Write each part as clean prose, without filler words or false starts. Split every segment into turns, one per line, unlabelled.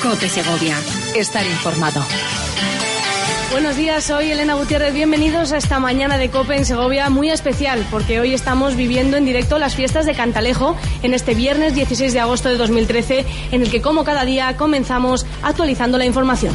COPE Segovia. Estar informado.
Buenos días, soy Elena Gutiérrez. Bienvenidos a esta mañana de COPE en Segovia, muy especial, porque hoy estamos viviendo en directo las fiestas de Cantalejo en este viernes 16 de agosto de 2013, en el que, como cada día, comenzamos actualizando la información.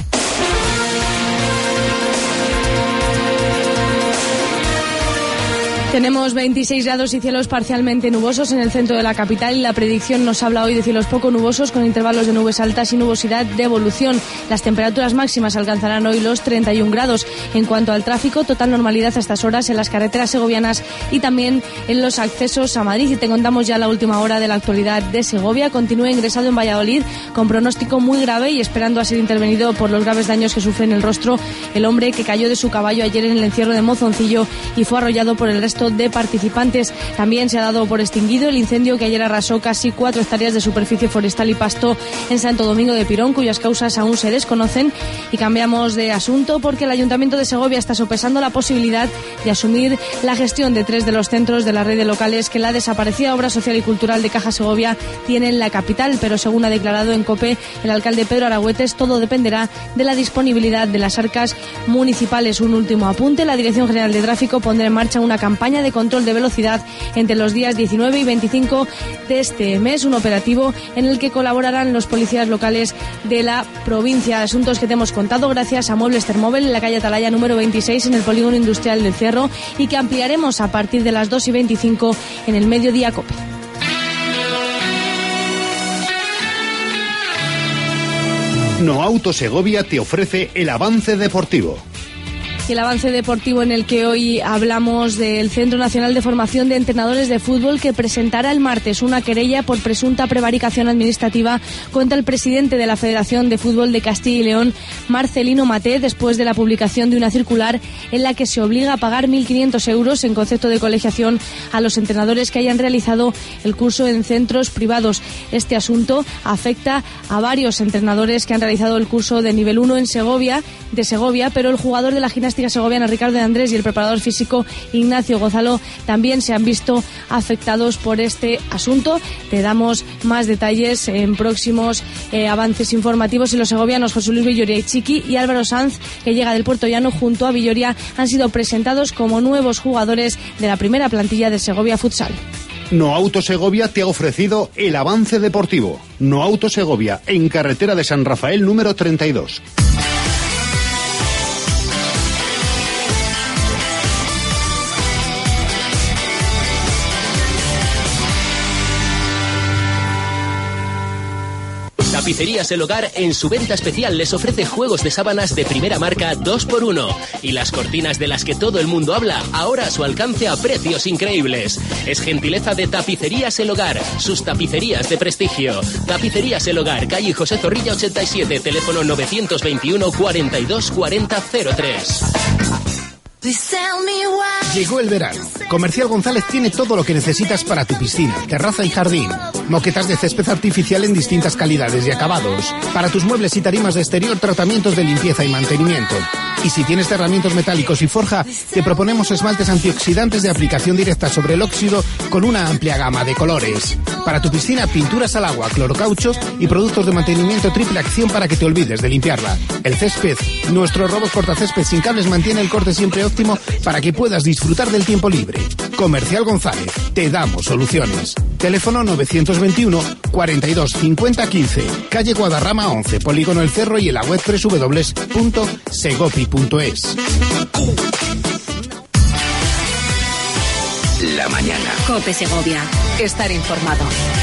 Tenemos 26 grados y cielos parcialmente nubosos en el centro de la capital y la predicción nos habla hoy de cielos poco nubosos con intervalos de nubes altas y nubosidad de evolución. Las temperaturas máximas alcanzarán hoy los 31 grados. En cuanto al tráfico, total normalidad a estas horas en las carreteras segovianas y también en los accesos a Madrid. Y te contamos ya la última hora de la actualidad de Segovia. Continúa ingresado en Valladolid con pronóstico muy grave y esperando a ser intervenido por los graves daños que sufre en el rostro el hombre que cayó de su caballo ayer en el encierro de Mozoncillo y fue arrollado por el resto de participantes. También se ha dado por extinguido el incendio que ayer arrasó casi 4 hectáreas de superficie forestal y pasto en Santo Domingo de Pirón, cuyas causas aún se desconocen. Y cambiamos de asunto porque el Ayuntamiento de Segovia está sopesando la posibilidad de asumir la gestión de 3 de los centros de la red de locales que la desaparecida Obra Social y Cultural de Caja Segovia tiene en la capital, pero según ha declarado en COPE el alcalde Pedro Aragüetes, todo dependerá de la disponibilidad de las arcas municipales. Un último apunte: la Dirección General de Tráfico pondrá en marcha una campaña de control de velocidad entre los días 19 y 25 de este mes, un operativo en el que colaborarán los policías locales de la provincia. Asuntos que te hemos contado gracias a Muebles Termóvil en la calle Atalaya número 26 en el Polígono Industrial del Cerro y que ampliaremos a partir de las 2:25 en el Mediodía COPE.
Noauto Segovia te ofrece el avance deportivo.
Y el avance deportivo en el que hoy hablamos del Centro Nacional de Formación de Entrenadores de Fútbol, que presentará el martes una querella por presunta prevaricación administrativa contra el presidente de la Federación de Fútbol de Castilla y León, Marcelino Maté, después de la publicación de una circular en la que se obliga a pagar 1.500 euros en concepto de colegiación a los entrenadores que hayan realizado el curso en centros privados. Este asunto afecta a varios entrenadores que han realizado el curso de nivel 1 en Segovia, pero el jugador de la gimnástica segoviana Ricardo de Andrés y el preparador físico Ignacio Gonzalo también se han visto afectados por este asunto. Te damos más detalles en próximos avances informativos. Y los segovianos José Luis Villoria y Chiqui y Álvaro Sanz, que llega del Puerto Llano junto a Villoria, han sido presentados como nuevos jugadores de la primera plantilla de Segovia Futsal.
Noauto Segovia te ha ofrecido el avance deportivo. Noauto Segovia, en carretera de San Rafael número 32.
Tapicerías El Hogar en su venta especial les ofrece juegos de sábanas de primera marca 2x1 y las cortinas de las que todo el mundo habla, ahora a su alcance a precios increíbles. Es gentileza de Tapicerías El Hogar, sus tapicerías de prestigio. Tapicerías El Hogar, calle José Zorrilla 87, teléfono 921 42 40 03.
Llegó el verano. Comercial González tiene todo lo que necesitas para tu piscina, terraza y jardín. Moquetas de césped artificial en distintas calidades y acabados. Para tus muebles y tarimas de exterior, tratamientos de limpieza y mantenimiento. Y si tienes cerramientos metálicos y forja, te proponemos esmaltes antioxidantes de aplicación directa sobre el óxido con una amplia gama de colores. Para tu piscina, pinturas al agua, clorocaucho y productos de mantenimiento triple acción para que te olvides de limpiarla. El césped, nuestro robot cortacésped sin cables mantiene el corte siempre óptimo para que puedas disfrutar del tiempo libre. Comercial González, te damos soluciones. Teléfono 921 42 50 15, calle Guadarrama 11, Polígono El Cerro y en la web www.segopi.es.
La mañana. COPE Segovia. Estar informado.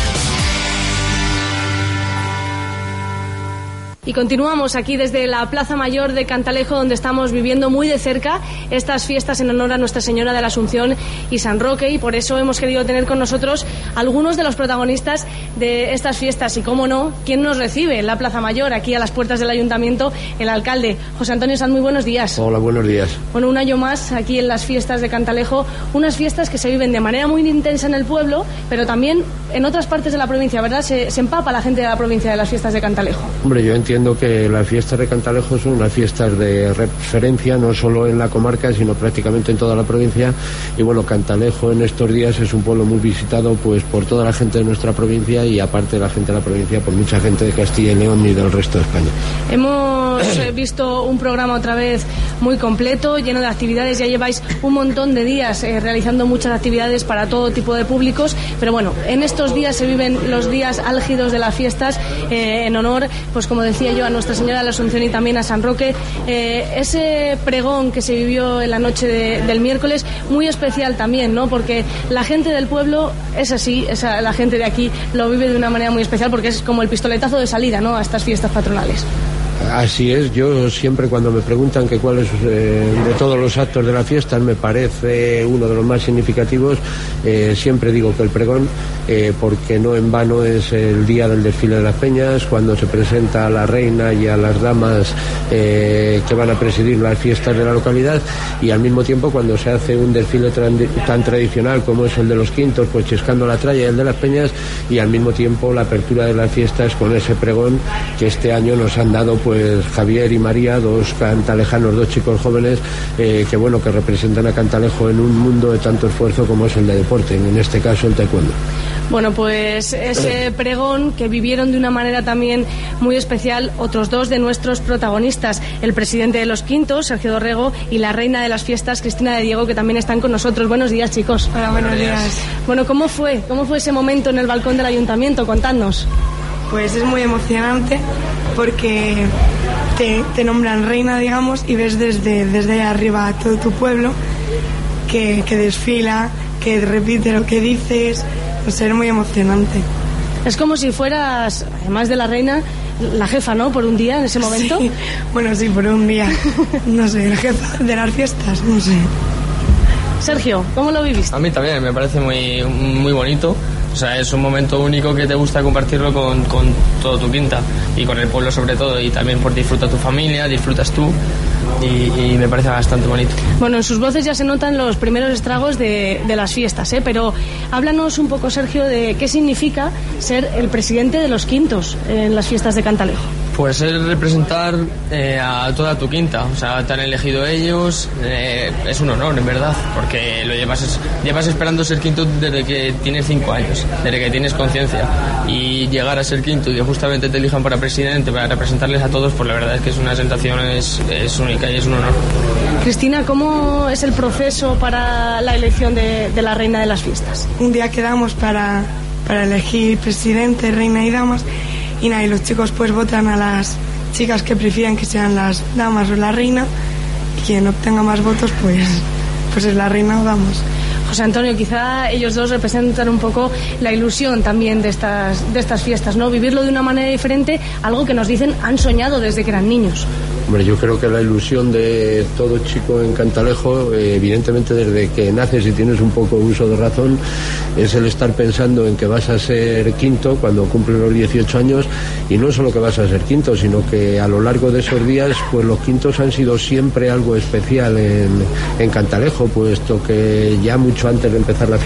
Y continuamos aquí desde la Plaza Mayor de Cantalejo, donde estamos viviendo muy de cerca estas fiestas en honor a Nuestra Señora de la Asunción y San Roque, y por eso hemos querido tener con nosotros algunos de los protagonistas de estas fiestas. Y cómo no, ¿quién nos recibe en la Plaza Mayor, aquí a las puertas del Ayuntamiento? El alcalde, José Antonio Sanz. Muy buenos días.
Hola, buenos días.
Bueno, un año más aquí en las fiestas de Cantalejo, unas fiestas que se viven de manera muy intensa en el pueblo, pero también en otras partes de la provincia, ¿verdad? Se empapa la gente de la provincia de las fiestas de Cantalejo.
Hombre, yo entiendo entiendo que las fiestas de Cantalejo son unas fiestas de referencia, no solo en la comarca, sino prácticamente en toda la provincia. Y bueno, Cantalejo en estos días es un pueblo muy visitado pues por toda la gente de nuestra provincia y aparte de la gente de la provincia, por mucha gente de Castilla y León y del resto de España.
Hemos visto un programa otra vez muy completo, lleno de actividades. Ya lleváis un montón de días realizando muchas actividades para todo tipo de públicos, pero bueno, en estos días se viven los días álgidos de las fiestas en honor, pues como decía yo, a Nuestra Señora de la Asunción y también a San Roque. Ese pregón que se vivió en la noche del miércoles, muy especial también, ¿no? Porque la gente del pueblo es así, la gente de aquí lo vive de una manera muy especial porque es como el pistoletazo de salida, ¿no?, a estas fiestas patronales.
Así es, yo siempre cuando me preguntan que cuál es de todos los actos de la fiesta me parece uno de los más significativos, siempre digo que el pregón, porque no en vano es el día del desfile de las peñas, cuando se presenta a la reina y a las damas que van a presidir las fiestas de la localidad, y al mismo tiempo cuando se hace un desfile tan tradicional como es el de los Quintos, pues chescando la tralla y el de las peñas, y al mismo tiempo la apertura de las fiestas con ese pregón que este año nos han dado pues Javier y María, dos cantalejanos, dos chicos jóvenes que representan a Cantalejo en un mundo de tanto esfuerzo como es el de deporte, en este caso el taekwondo.
Bueno, pues ese pregón que vivieron de una manera también muy especial otros dos de nuestros protagonistas, el presidente de los Quintos, Sergio Dorrego, y la reina de las fiestas, Cristina de Diego, que también están con nosotros. Buenos días, chicos.
Hola, buenos días.
Bueno, ¿cómo fue ese momento en el balcón del ayuntamiento? Contadnos.
Pues es muy emocionante porque te nombran reina, digamos, y ves desde ahí arriba a todo tu pueblo que desfila, que repite lo que dices. Pues es muy emocionante.
Es como si fueras, además de la reina, la jefa, ¿no?, por un día en ese momento.
Sí. Bueno, sí, por un día. No sé, la jefa de las fiestas, no sé.
Sergio, ¿cómo lo viviste?
A mí también, me parece muy, muy bonito. O sea, es un momento único que te gusta compartirlo con toda tu quinta y con el pueblo sobre todo, y también por disfruta tu familia, disfrutas tú y me parece bastante bonito.
Bueno, en sus voces ya se notan los primeros estragos de las fiestas, pero háblanos un poco, Sergio, de qué significa ser el presidente de los Quintos en las fiestas de Cantalejo.
Pues es representar a toda tu quinta, o sea, te han elegido ellos, es un honor, en verdad, porque lo llevas esperando ser quinto desde que tienes 5 años, desde que tienes conciencia, y llegar a ser quinto y que justamente te elijan para presidente, para representarles a todos, pues la verdad es que es una sensación, es única y es un honor.
Cristina, ¿cómo es el proceso para la elección de la reina de las fiestas?
Un día quedamos para elegir presidente, reina y damas. Y nada, y los chicos pues votan a las chicas que prefieren que sean las damas o la reina, y quien obtenga más votos pues es la reina o damas.
José Antonio, quizá ellos dos representan un poco la ilusión también de estas fiestas, ¿no? Vivirlo de una manera diferente, algo que nos dicen han soñado desde que eran niños.
Hombre, yo creo que la ilusión de todo chico en Cantalejo, evidentemente desde que naces y tienes un poco uso de razón, es el estar pensando en que vas a ser quinto cuando cumples los 18 años, y no solo que vas a ser quinto, sino que a lo largo de esos días, pues los quintos han sido siempre algo especial en Cantalejo, puesto que ya mucho antes de empezar la